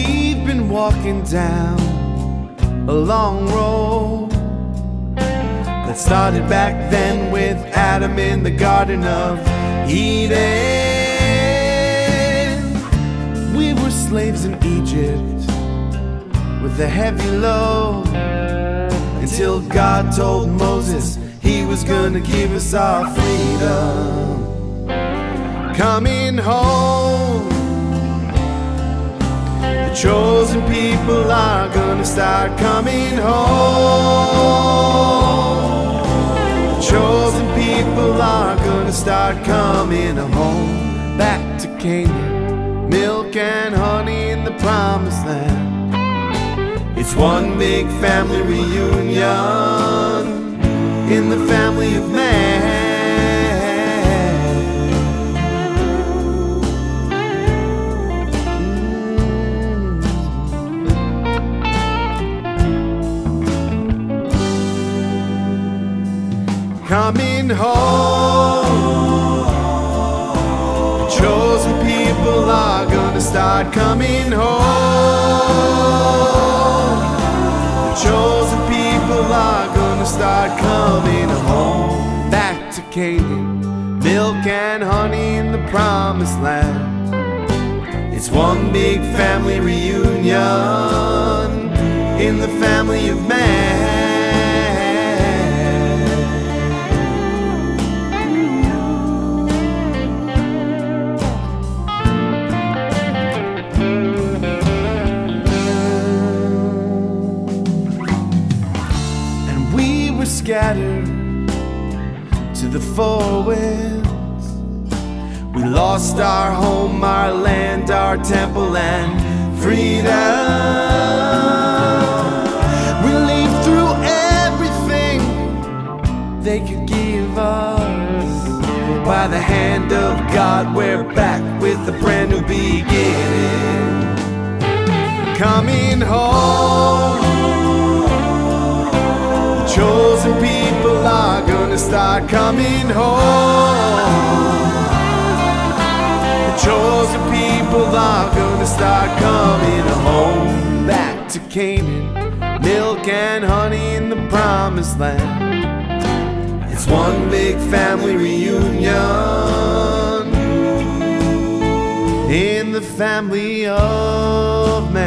We've been walking down a long road that started back then with Adam in the Garden of Eden. We were slaves in Egypt with a heavy load, until God told Moses he was gonna give us our freedom. Coming home, the chosen people are gonna start coming home. The chosen people are gonna start coming home. Back to Canaan, milk and honey in the promised land. It's one big family reunion in the family of man. Coming home, the chosen people are gonna start coming home. The chosen people are gonna start coming home. Back to Canaan, milk and honey in the promised land. It's one big family reunion in the family of man. Scattered to the four winds. We lost our home, our land, our temple and freedom. We lived through everything they could give us. By the hand of God, we're back with a brand new beginning. Coming home, chosen people are gonna start coming home. The chosen people are gonna start coming home. Back to Canaan, milk and honey in the promised land. It's one big family reunion in the family of man.